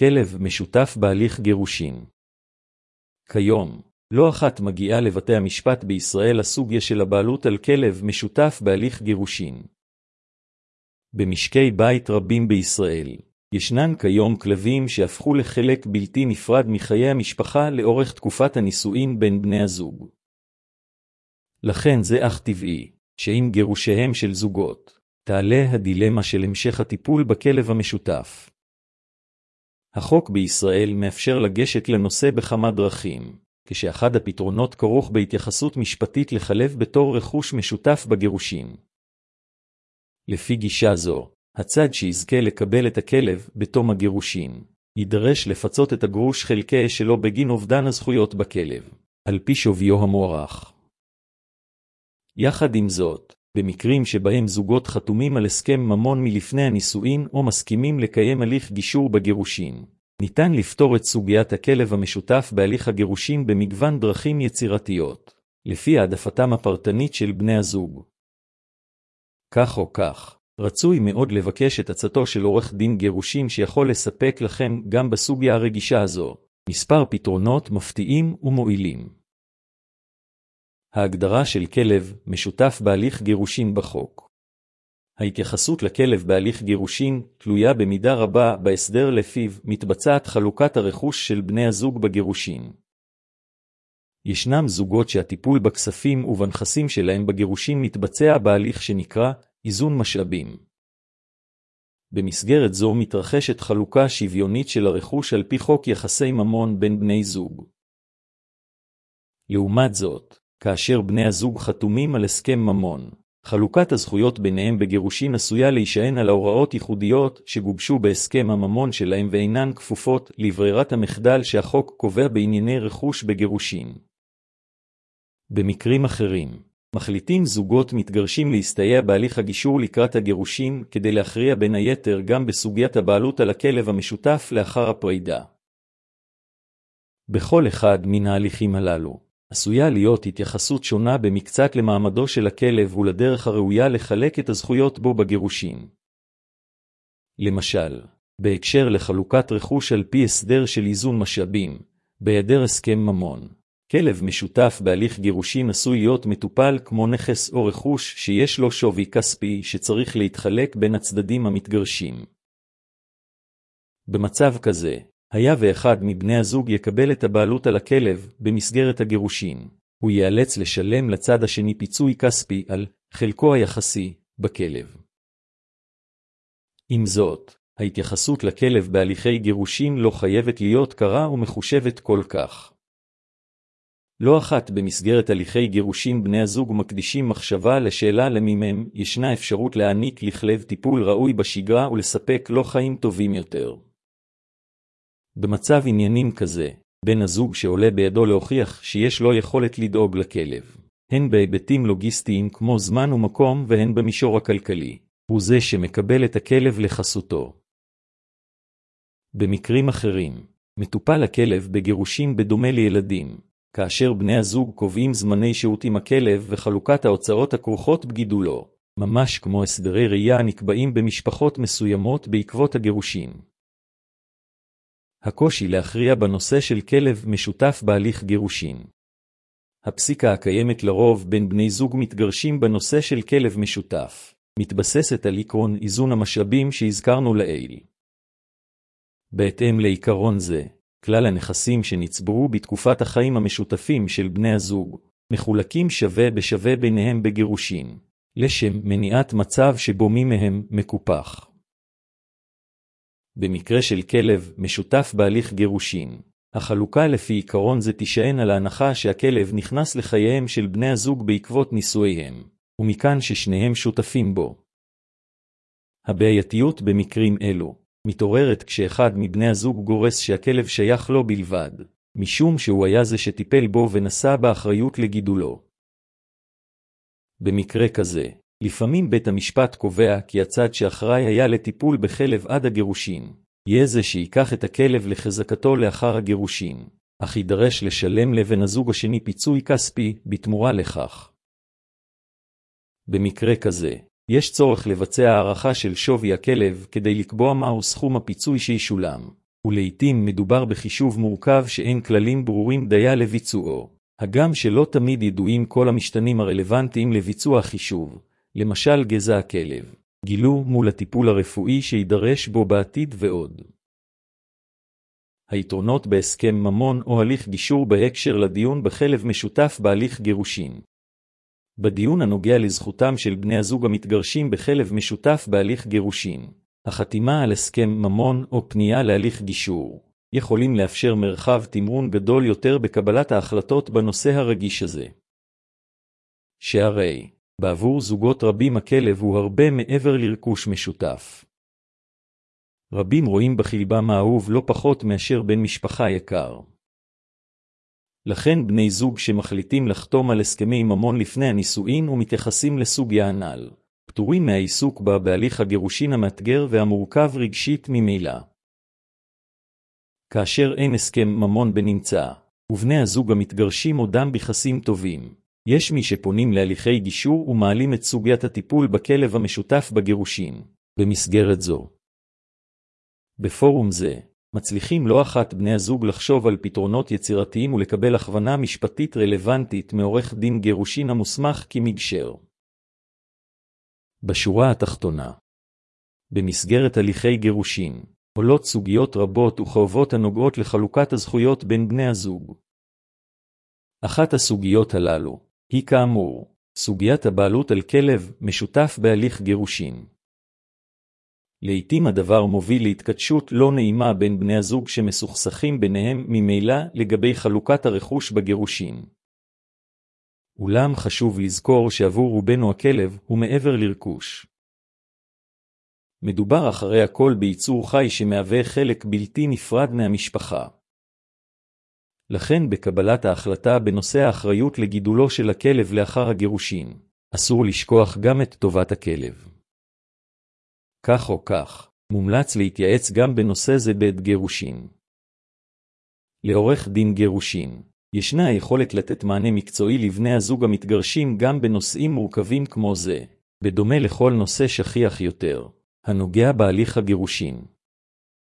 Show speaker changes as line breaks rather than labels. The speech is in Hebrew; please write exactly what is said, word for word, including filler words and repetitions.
כלב משותף בהליך גירושין. כיום, לא אחת מגיעה לבתי המשפט בישראל הסוגיה של הבעלות על כלב משותף בהליך גירושין. במשקי בית רבים בישראל, ישנן כיום כלבים שהפכו לחלק בלתי נפרד מחיי המשפחה לאורך תקופת הנישואין בין בני הזוג. לכן זה אך טבעי, שעם גירושיהם של זוגות, תעלה הדילמה של המשך הטיפול בכלב המשותף. החוק בישראל מאפשר לגשת לנושא בכמה דרכים, כשאחד הפתרונות כרוך בהתייחסות משפטית לחלב בתור רכוש משותף בגירושין. לפי גישה זו, הצד שיזכה לקבל את הכלב בתום הגירושין, יידרש לפצות את הגרוש חלקי שלו בגין אובדן הזכויות בכלב, על פי שוויו המוערך. יחד עם זאת, במקרים שבהם זוגות חתומים על הסכם ממון מלפני הנישואין או מסכימים לקיים הליך גישור בגירושין, ניתן לפתור את סוגיית הכלב המשותף בהליך הגירושין במגוון דרכים יצירתיות, לפי העדפתם הפרטנית של בני הזוג. כך או כך, רצוי מאוד לבקש את עצתו של עורך דין גירושין שיכול לספק לכם גם בסוגיה הרגישה הזו, מספר פתרונות מפתיעים ומועילים. ההגדרה של כלב משותף בהליך גירושין בחוק. ההתייחסות לכלב בהליך גירושין תלויה במידה רבה בהסדר לפיו מתבצעת חלוקת הרכוש של בני הזוג בגירושין. ישנם זוגות שהטיפול בכספים ובנכסים שלהם בגירושין מתבצע בהליך שנקרא איזון משאבים. במסגרת זו מתרחשת חלוקה שוויונית של הרכוש על פי חוק יחסי ממון בין בני זוג. לעומת זאת, כאשר בני הזוג חתומים על הסכם ממון, חלוקת הזכויות ביניהם בגירושין עשויה להישען על ההוראות ייחודיות שגובשו בהסכם הממון שלהם ואינן כפופות לברירת המחדל שהחוק קובע בענייני רכוש בגירושין. במקרים אחרים, מחליטים זוגות מתגרשים להסתייע בהליך הגישור לקראת הגירושין כדי להכריע בין היתר גם בסוגיית הבעלות על הכלב המשותף לאחר הפרידה. בכל אחד מן ההליכים הללו, עשויה להיות התייחסות שונה במקצת למעמדו של הכלב ולדרך הראויה לחלק את הזכויות בו בגירושין. למשל, בהקשר לחלוקת רכוש על פי הסדר של איזון משאבים, בהיעדר הסכם ממון, כלב משותף בהליך גירושין עשוי להיות מטופל כמו נכס או רכוש שיש לו שווי כספי שצריך להתחלק בין הצדדים המתגרשים. במצב כזה, היה ואחד מבני הזוג יקבל את הבעלות על הכלב במסגרת הגירושין, הוא ייאלץ לשלם לצד השני פיצוי כספי על חלקו היחסי בכלב. עם זאת, ההתייחסות לכלב בהליכי גירושין לא חייבת להיות קרה ומחושבת כל כך. לא אחת במסגרת הליכי גירושין בני הזוג מקדישים מחשבה לשאלה למי מהם ישנה אפשרות להעניק לכלב טיפול ראוי בשגרה ולספק לו חיים טובים יותר. במצב עניינים כזה, בן הזוג שעולה בידו להוכיח שיש לו יכולת לדאוג לכלב, הן בהיבטים לוגיסטיים כמו זמן ומקום והן במישור הכלכלי, הוא זה שמקבל את הכלב לחסותו. במקרים אחרים, מטופל הכלב בגירושין בדומה לילדים, כאשר בני הזוג קובעים זמני שהות עם הכלב וחלוקת ההוצאות הכרוכות בגידולו, ממש כמו הסדרי ראייה הנקבעים במשפחות מסוימות בעקבות הגירושין. הקושי להכריע בנושא של כלב משותף בהליך גירושין. הפסיקה הקיימת לרוב בין בני זוג מתגרשים בנושא של כלב משותף, מתבססת על עקרון איזון המשאבים שהזכרנו לעיל. בהתאם לעיקרון זה, כלל הנכסים שנצברו בתקופת החיים המשותפים של בני הזוג, מחולקים שווה בשווה ביניהם בגירושין, לשם מניעת מצב שבו מי מהם מקופח. במקרה של כלב משותף בהליך גירושין, החלוקה לפי עיקרון זה תישען על ההנחה שהכלב נכנס לחייהם של בני הזוג בעקבות נישואיהם, ומכאן ששניהם שותפים בו. הבעייתיות במקרים אלו מתעוררת כשאחד מבני הזוג גורס שהכלב שייך לו בלבד, משום שהוא היה זה שטיפל בו ונשא באחריות לגידולו. במקרה כזה, לפעמים בית המשפט קובע כי הצד שאחראי היה לטיפול בכלב עד הגירושין, יהיה זה שיקח את הכלב לחזקתו לאחר הגירושין, אך יידרש לשלם לבן הזוג השני פיצוי כספי בתמורה לכך. במקרה כזה, יש צורך לבצע הערכה של שווי הכלב כדי לקבוע מהו סכום הפיצוי שישולם, ולעיתים מדובר בחישוב מורכב שאין כללים ברורים דיה לביצועו, הגם שלא תמיד ידועים כל המשתנים הרלוונטיים לביצוע החישוב, למשל גזע הכלב, גילו מול הטיפול הרפואי שידרש בו בעתיד ועוד. היתרונות בהסכם ממון או הליך גישור בהקשר לדיון בחלב משותף בהליך גירושין. בדיון הנוגע לזכותם של בני הזוג המתגרשים בחלב משותף בהליך גירושין, החתימה על הסכם ממון או פנייה להליך גישור, יכולים לאפשר מרחב תמרון גדול יותר בקבלת ההחלטות בנושא הרגיש הזה. שהרי, בעבור זוגות רבים הכלב הוא הרבה מעבר לרכוש משותף. רבים רואים בחלבם האהוב לא פחות מאשר בן משפחה יקר. לכן בני זוג שמחליטים לחתום על הסכמי ממון לפני הנישואין ומתייחסים לסוגיה הנ"ל, פטורים מהעיסוק בה בהליך הגירושין המאתגר והמורכב רגשית ממילא. כאשר אין הסכם ממון בנמצא, ובני הזוג המתגרשים עודם ביחסים טובים, יש מי שפונים להליכי גישור ומעלים את סוגיית הטיפול בכלב המשותף בגירושין. במסגרת זו, בפורום זה, מצליחים לא אחת בני הזוג לחשוב על פתרונות יצירתיים ולקבל הכוונה משפטית רלוונטית מעורך דין גירושין המוסמך כמגשר. בשורה התחתונה, במסגרת הליכי גירושין, עולות סוגיות רבות וכאובות הנוגעות לחלוקת הזכויות בין בני הזוג. אחת הסוגיות הללו היא כאמור, סוגיית הבעלות על כלב משותף בהליך גירושין. לעתים הדבר מוביל להתכתשות לא נעימה בין בני הזוג שמסוכסכים ביניהם ממילא לגבי חלוקת הרכוש בגירושין. אולם חשוב לזכור שעבור רובנו הכלב הוא מעבר לרכוש. מדובר אחרי הכל ביצור חי שמהווה חלק בלתי נפרד מהמשפחה. לכן בקבלת ההחלטה בנושא האחריות לגידולו של הכלב לאחר הגירושין, אסור לשכוח גם את טובת הכלב. כך או כך, מומלץ להתייעץ גם בנושא זה בעת גירושין. לעורך דין גירושין, ישנה היכולת לתת מענה מקצועי לבני הזוג המתגרשים גם בנושאים מורכבים כמו זה, בדומה לכל נושא שכיח יותר, הנוגע בהליך הגירושין.